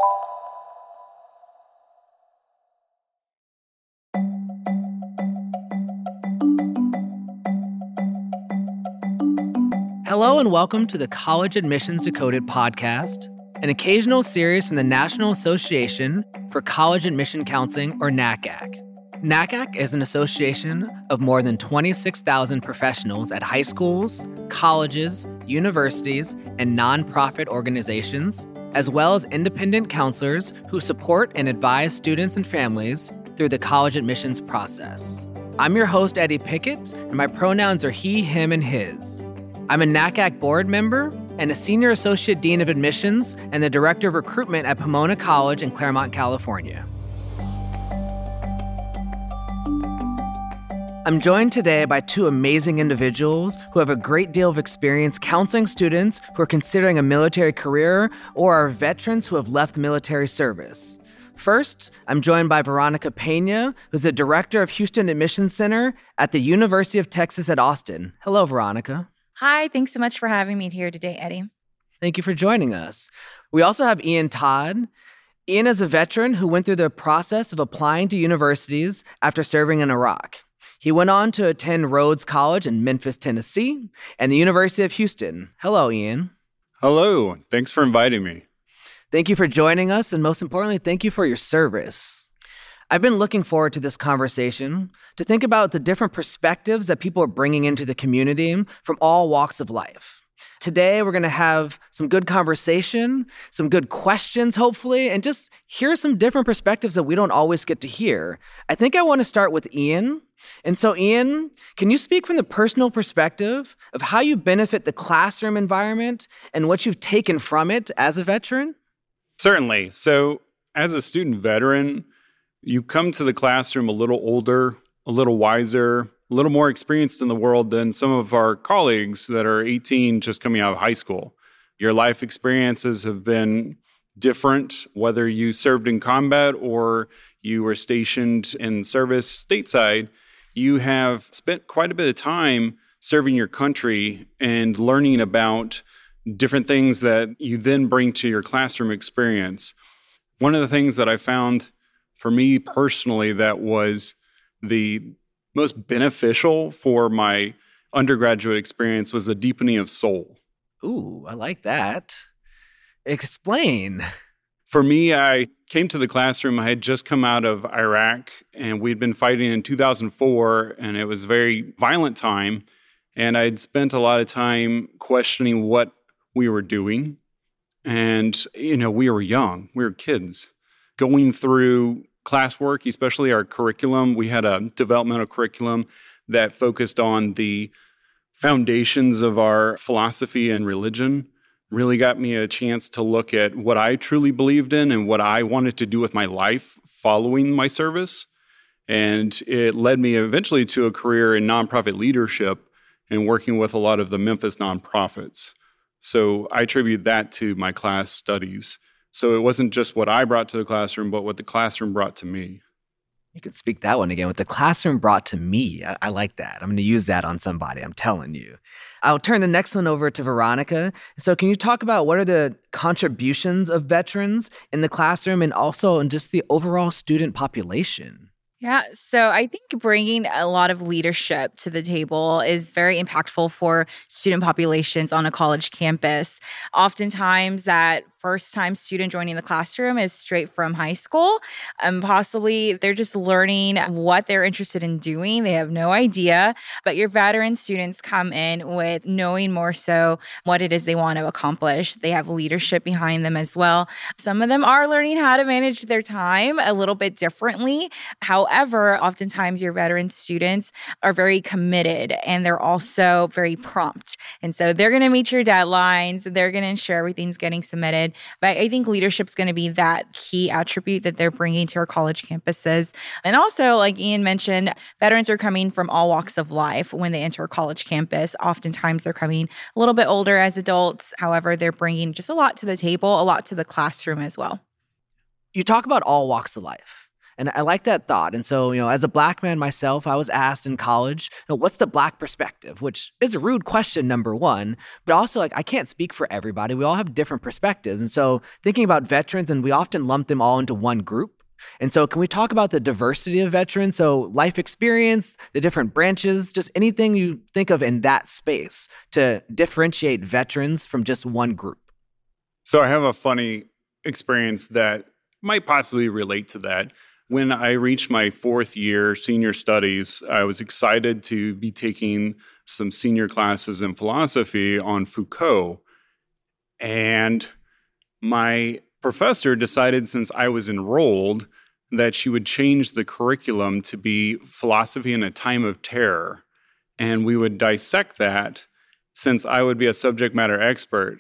Hello and welcome to the College Admissions Decoded podcast, an occasional series from the National Association for College Admission Counseling, or NACAC. NACAC is an association of more than 26,000 professionals at high schools, colleges, universities, and nonprofit organizations, as well as independent counselors who support and advise students and families through the college admissions process. I'm your host, Eddie Pickett, and my pronouns are he, him, and his. I'm a NACAC board member and a senior associate dean of admissions and the director of recruitment at Pomona College in Claremont, California. I'm joined today by two amazing individuals who have a great deal of experience counseling students who are considering a military career or are veterans who have left military service. First, I'm joined by Veronica Pena, who's the director of Houston Admissions Center at the University of Texas at Austin. Hello, Veronica. Hi, thanks so much for having me here today, Eddie. Thank you for joining us. We also have Ian Todd. Ian is a veteran who went through the process of applying to universities after serving in Iraq. He went on to attend Rhodes College in Memphis, Tennessee, and the University of Houston. Hello, Ian. Hello. Thanks for inviting me. Thank you for joining us, and most importantly, thank you for your service. I've been looking forward to this conversation to think about the different perspectives that people are bringing into the community from all walks of life. Today, we're going to have some good conversation, some good questions, hopefully, and just hear some different perspectives that we don't always get to hear. I think I want to start with Ian. And so, Ian, can you speak from the personal perspective of how you benefit the classroom environment and what you've taken from it as a veteran? Certainly. So, as a student veteran, you come to the classroom a little older, a little wiser, a little more experienced in the world than some of our colleagues that are 18 just coming out of high school. Your life experiences have been different, whether you served in combat or you were stationed in service stateside. You have spent quite a bit of time serving your country and learning about different things that you then bring to your classroom experience. One of the things that I found for me personally that was the most beneficial for my undergraduate experience was the deepening of soul. Ooh, I like that. Explain. For me, I came to the classroom. I had just come out of Iraq, and we'd been fighting in 2004, and it was a very violent time. And I'd spent a lot of time questioning what we were doing. And, we were young. We were kids. Going through classwork, especially our curriculum, we had a developmental curriculum that focused on the foundations of our philosophy and religion. Really got me a chance to look at what I truly believed in and what I wanted to do with my life following my service. And it led me eventually to a career in nonprofit leadership and working with a lot of the Memphis nonprofits. So I attribute that to my class studies. So it wasn't just what I brought to the classroom, but what the classroom brought to me. You could speak that one again. What the classroom brought to me. I like that. I'm going to use that on somebody. I'm telling you. I'll turn the next one over to Veronica. So can you talk about what are the contributions of veterans in the classroom and also in just the overall student population? Yeah, so I think bringing a lot of leadership to the table is very impactful for student populations on a college campus. Oftentimes, that first-time student joining the classroom is straight from high school. Possibly they're just learning what they're interested in doing. They have no idea. But your veteran students come in with knowing more so what it is they want to accomplish. They have leadership behind them as well. Some of them are learning how to manage their time a little bit differently. However, oftentimes your veteran students are very committed and they're also very prompt. And so they're going to meet your deadlines. They're going to ensure everything's getting submitted. But I think leadership's going to be that key attribute that they're bringing to our college campuses. And also, like Ian mentioned, veterans are coming from all walks of life when they enter a college campus. Oftentimes, they're coming a little bit older as adults. However, they're bringing just a lot to the table, a lot to the classroom as well. You talk about all walks of life. And I like that thought. And so, as a Black man myself, I was asked in college, what's the Black perspective? Which is a rude question, number one, but also I can't speak for everybody. We all have different perspectives. And so thinking about veterans, and we often lump them all into one group. And so can we talk about the diversity of veterans? So life experience, the different branches, just anything you think of in that space to differentiate veterans from just one group. So I have a funny experience that might possibly relate to that. When I reached my fourth year senior studies, I was excited to be taking some senior classes in philosophy on Foucault. And my professor decided, since I was enrolled, that she would change the curriculum to be philosophy in a time of terror. And we would dissect that, since I would be a subject matter expert.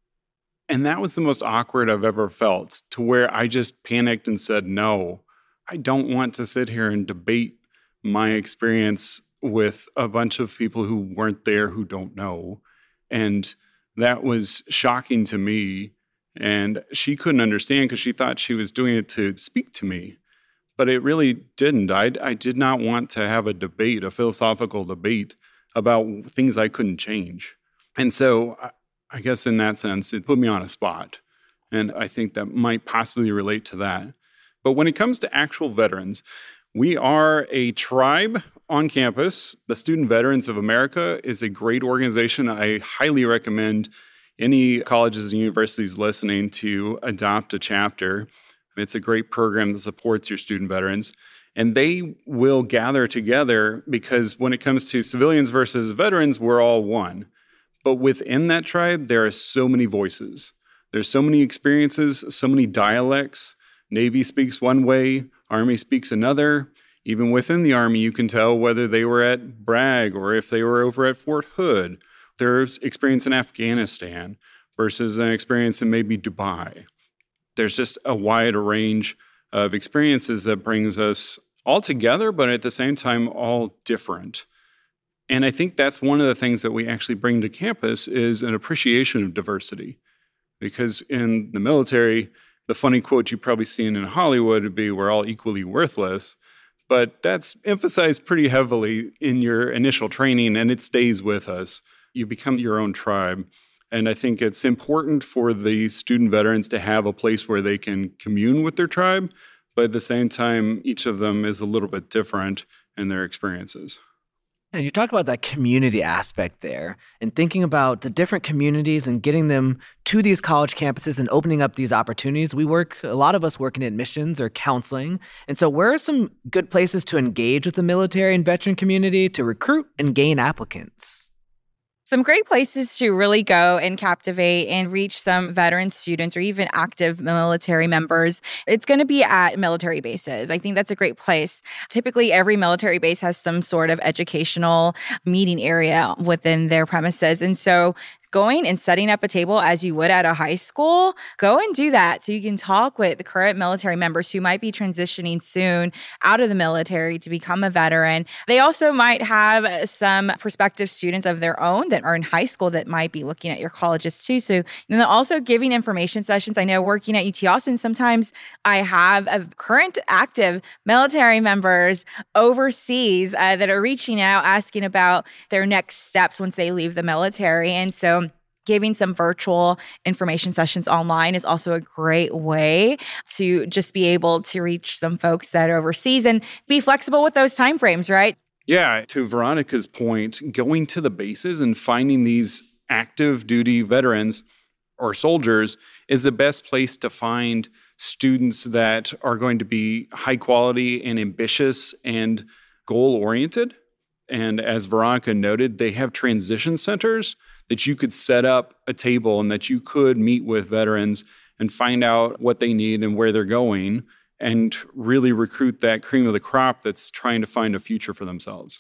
And that was the most awkward I've ever felt, to where I just panicked and said, no, I don't want to sit here and debate my experience with a bunch of people who weren't there, who don't know. And that was shocking to me. And she couldn't understand because she thought she was doing it to speak to me. But it really didn't. I did not want to have a debate, a philosophical debate about things I couldn't change. And so I guess in that sense, it put me on a spot. And I think that might possibly relate to that. But when it comes to actual veterans, we are a tribe on campus. The Student Veterans of America is a great organization. I highly recommend any colleges and universities listening to adopt a chapter. It's a great program that supports your student veterans. And they will gather together because when it comes to civilians versus veterans, we're all one. But within that tribe, there are so many voices. There's so many experiences, so many dialects. Navy speaks one way, Army speaks another. Even within the Army, you can tell whether they were at Bragg or if they were over at Fort Hood. There's experience in Afghanistan versus an experience in maybe Dubai. There's just a wide range of experiences that brings us all together, but at the same time, all different. And I think that's one of the things that we actually bring to campus is an appreciation of diversity. Because in the military, the funny quote you've probably seen in Hollywood would be, we're all equally worthless. But that's emphasized pretty heavily in your initial training, and it stays with us. You become your own tribe. And I think it's important for the student veterans to have a place where they can commune with their tribe, but at the same time, each of them is a little bit different in their experiences. And you talk about that community aspect there and thinking about the different communities and getting them to these college campuses and opening up these opportunities. A lot of us work in admissions or counseling. And so where are some good places to engage with the military and veteran community to recruit and gain applicants? Some great places to really go and captivate and reach some veteran students or even active military members. It's going to be at military bases. I think that's a great place. Typically, every military base has some sort of educational meeting area within their premises. And so going and setting up a table as you would at a high school, go and do that so you can talk with the current military members who might be transitioning soon out of the military to become a veteran. They also might have some prospective students of their own that are in high school that might be looking at your colleges too. So, and then also giving information sessions. I know working at UT Austin, sometimes I have a current active military members overseas that are reaching out, asking about their next steps once they leave the military. And so giving some virtual information sessions online is also a great way to just be able to reach some folks that are overseas and be flexible with those timeframes, right? Yeah, to Veronica's point, going to the bases and finding these active duty veterans or soldiers is the best place to find students that are going to be high quality and ambitious and goal-oriented. And as Veronica noted, they have transition centers that you could set up a table and that you could meet with veterans and find out what they need and where they're going and really recruit that cream of the crop that's trying to find a future for themselves.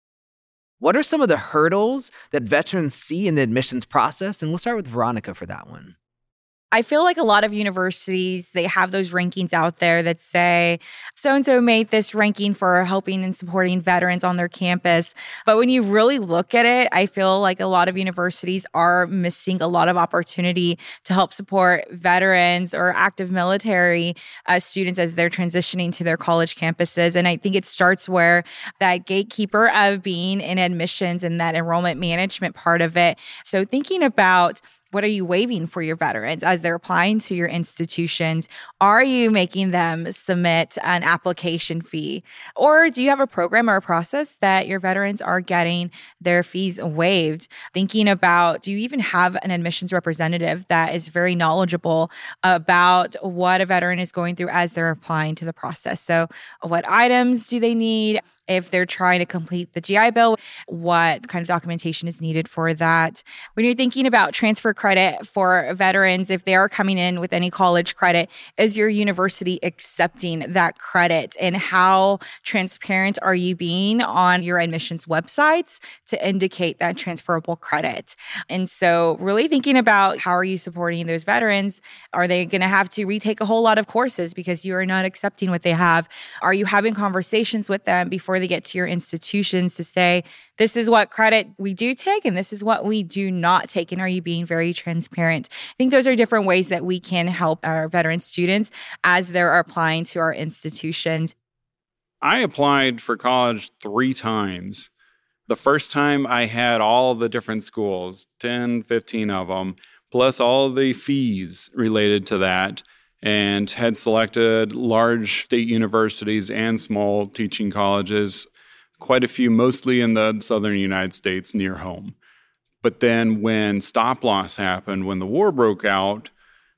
What are some of the hurdles that veterans see in the admissions process? And we'll start with Veronica for that one. I feel like a lot of universities, they have those rankings out there that say so-and-so made this ranking for helping and supporting veterans on their campus. But when you really look at it, I feel like a lot of universities are missing a lot of opportunity to help support veterans or active military students as they're transitioning to their college campuses. And I think it starts where that gatekeeper of being in admissions and that enrollment management part of it. So thinking about, what are you waiving for your veterans as they're applying to your institutions? Are you making them submit an application fee? Or do you have a program or a process that your veterans are getting their fees waived? Thinking about, do you even have an admissions representative that is very knowledgeable about what a veteran is going through as they're applying to the process? So what items do they need? If they're trying to complete the GI Bill, what kind of documentation is needed for that? When you're thinking about transfer credit for veterans, if they are coming in with any college credit, is your university accepting that credit? And how transparent are you being on your admissions websites to indicate that transferable credit? And so really thinking about, how are you supporting those veterans? Are they going to have to retake a whole lot of courses because you are not accepting what they have? Are you having conversations with them before they get to your institutions to say, this is what credit we do take and this is what we do not take? And are you being very transparent? I think those are different ways that we can help our veteran students as they're applying to our institutions. I applied for college 3 times. The first time I had all the different schools, 10, 15 of them, plus all the fees related to that, and had selected large state universities and small teaching colleges, quite a few, mostly in the southern United States near home. But then when stop loss happened, when the war broke out,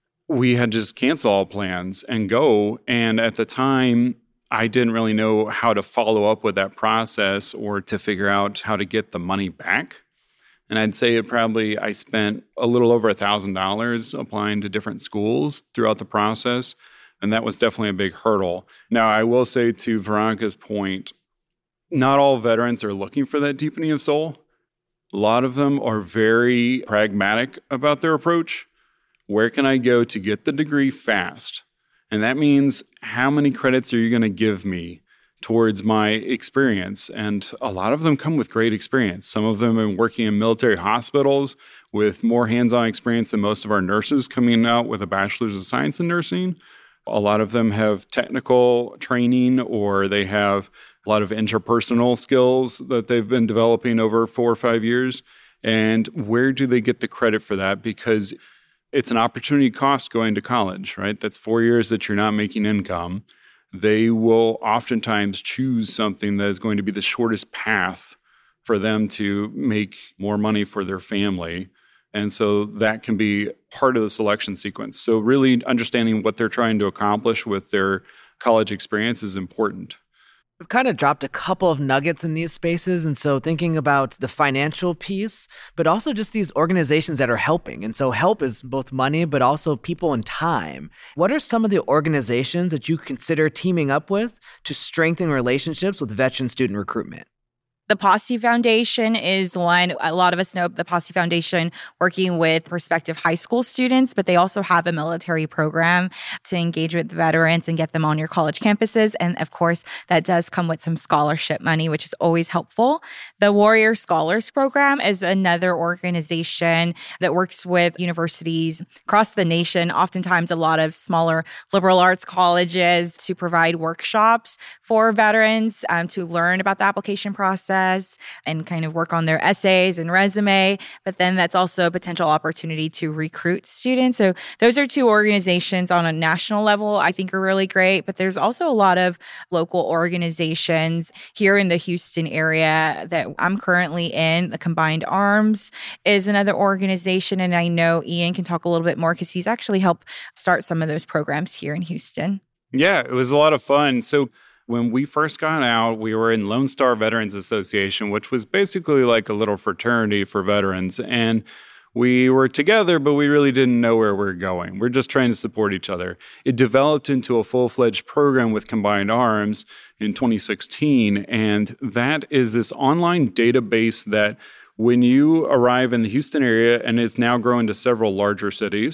we had just cancel all plans and go. And at the time, I didn't really know how to follow up with that process or to figure out how to get the money back. And I'd say I spent a little over $1,000 applying to different schools throughout the process. And that was definitely a big hurdle. Now, I will say to Veronica's point, not all veterans are looking for that deepening of soul. A lot of them are very pragmatic about their approach. Where can I go to get the degree fast? And that means, how many credits are you going to give me towards my experience? And a lot of them come with great experience. Some of them have been working in military hospitals with more hands-on experience than most of our nurses coming out with a bachelor's of science in nursing. A lot of them have technical training, or they have a lot of interpersonal skills that they've been developing over 4 or 5 years. And where do they get the credit for that? Because it's an opportunity cost going to college, right? That's 4 years that you're not making income. They will oftentimes choose something that is going to be the shortest path for them to make more money for their family. And so that can be part of the selection sequence. So really understanding what they're trying to accomplish with their college experience is important. We've kind of dropped a couple of nuggets in these spaces. And so thinking about the financial piece, but also just these organizations that are helping. And so help is both money, but also people and time. What are some of the organizations that you consider teaming up with to strengthen relationships with veteran student recruitment? The Posse Foundation is one. A lot of us know the Posse Foundation working with prospective high school students, but they also have a military program to engage with veterans and get them on your college campuses. And of course, that does come with some scholarship money, which is always helpful. The Warrior Scholars Program is another organization that works with universities across the nation, oftentimes a lot of smaller liberal arts colleges, to provide workshops for veterans to learn about the application process and kind of work on their essays and resume. But then that's also a potential opportunity to recruit students. So those are 2 organizations on a national level I think are really great. But there's also a lot of local organizations here in the Houston area that I'm currently in. The Combined Arms is another organization. And I know Ian can talk a little bit more because he's actually helped start some of those programs here in Houston. Yeah, it was a lot of fun. So when we first got out, we were in Lone Star Veterans Association, which was basically like a little fraternity for veterans. And we were together, but we really didn't know where we were going. We're just trying to support each other. It developed into a full-fledged program with Combined Arms in 2016. And that is this online database that when you arrive in the Houston area, and it's now growing to several larger cities,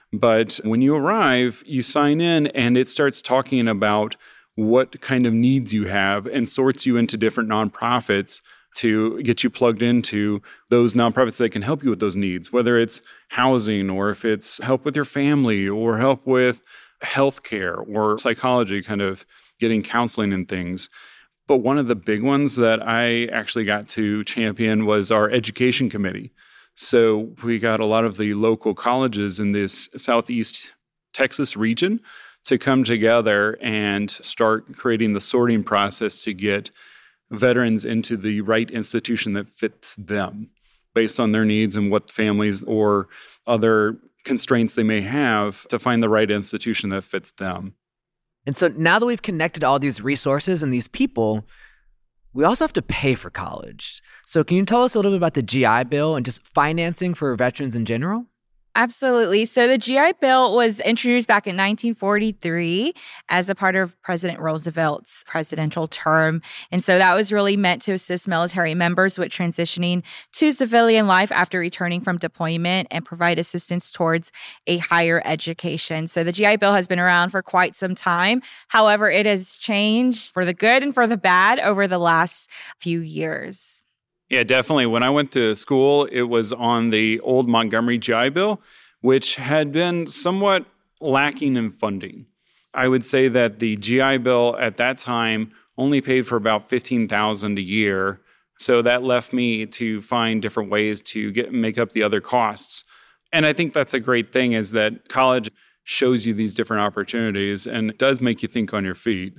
But when you arrive, you sign in and it starts talking about what kind of needs you have and sorts you into different nonprofits to get you plugged into those nonprofits that can help you with those needs, whether it's housing or if it's help with your family or help with healthcare or psychology, kind of getting counseling and things. But one of the big ones that I actually got to champion was our education committee. So we got a lot of the local colleges in this Southeast Texas region to come together and start creating the sorting process to get veterans into the right institution that fits them based on their needs and what families or other constraints they may have to find the right institution that fits them. And so now that we've connected all these resources and these people, we also have to pay for college. So can you tell us a little bit about the GI Bill and just financing for veterans in general? Absolutely. So the GI Bill was introduced back in 1943 as a part of President Roosevelt's presidential term. And so that was really meant to assist military members with transitioning to civilian life after returning from deployment and provide assistance towards a higher education. So the GI Bill has been around for quite some time. However, it has changed for the good and for the bad over the last few years. Yeah, definitely. When I went to school, it was on the old Montgomery GI Bill, which had been somewhat lacking in funding. I would say that the GI Bill at that time only paid for about $15,000 a year. So that left me to find different ways to make up the other costs. And I think that's a great thing, is that college shows you these different opportunities and it does make you think on your feet.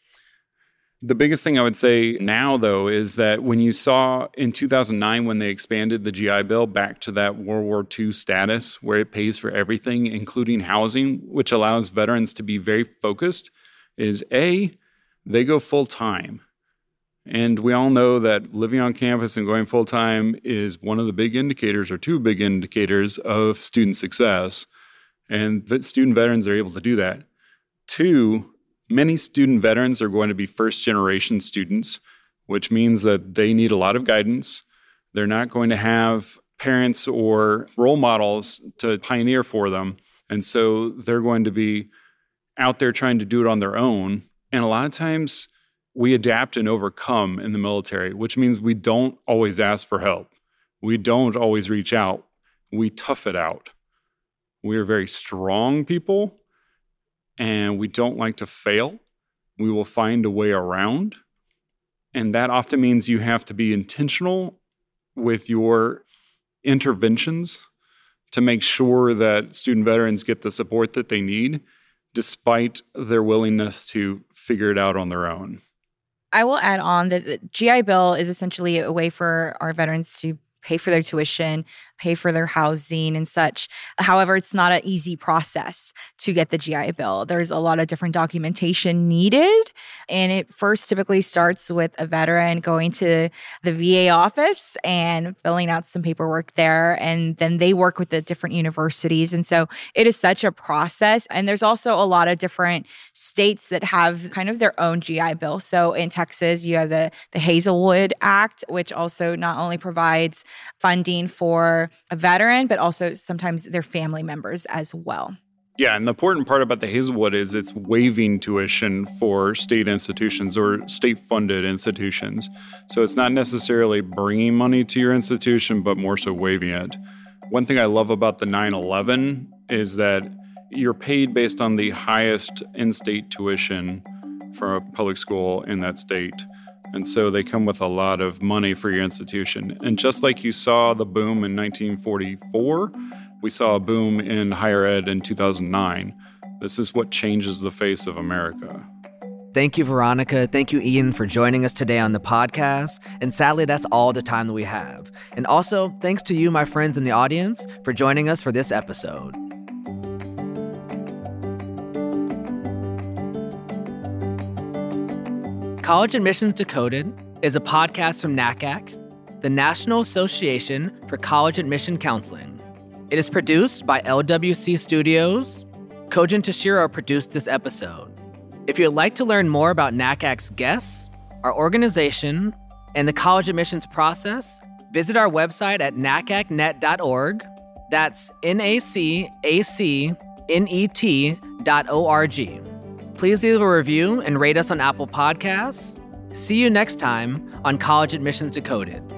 The biggest thing I would say now, though, is that when you saw in 2009 when they expanded the GI Bill back to that World War II status where it pays for everything, including housing, which allows veterans to be very focused, is A, they go full-time. And we all know that living on campus and going full-time is one of the big indicators or two big indicators of student success. And student veterans are able to do that. Two, many student veterans are going to be first-generation students, which means that they need a lot of guidance. They're not going to have parents or role models to pioneer for them. And so they're going to be out there trying to do it on their own. And a lot of times we adapt and overcome in the military, which means we don't always ask for help. We don't always reach out. We tough it out. We are very strong people. And we don't like to fail. We will find a way around. And that often means you have to be intentional with your interventions to make sure that student veterans get the support that they need, despite their willingness to figure it out on their own. I will add on that the GI Bill is essentially a way for our veterans to pay for their tuition, pay for their housing and such. However, it's not an easy process to get the GI Bill. There's a lot of different documentation needed. And it first typically starts with a veteran going to the VA office and filling out some paperwork there. And then they work with the different universities. And so it is such a process. And there's also a lot of different states that have kind of their own GI Bill. So in Texas, you have the Hazelwood Act, which also not only provides funding for a veteran, but also sometimes their family members as well. Yeah, and the important part about the Hazelwood is it's waiving tuition for state institutions or state-funded institutions. So it's not necessarily bringing money to your institution, but more so waiving it. One thing I love about the 9/11 is that you're paid based on the highest in-state tuition from a public school in that state. And so they come with a lot of money for your institution. And just like you saw the boom in 1944, we saw a boom in higher ed in 2009. This is what changes the face of America. Thank you, Veronica. Thank you, Ian, for joining us today on the podcast. And sadly, that's all the time that we have. And also, thanks to you, my friends in the audience, for joining us for this episode. College Admissions Decoded is a podcast from NACAC, the National Association for College Admission Counseling. It is produced by LWC Studios. Kojin Tashiro produced this episode. If you'd like to learn more about NACAC's guests, our organization, and the college admissions process, visit our website at nacacnet.org That's NACACNET.org. Please leave a review and rate us on Apple Podcasts. See you next time on College Admissions Decoded.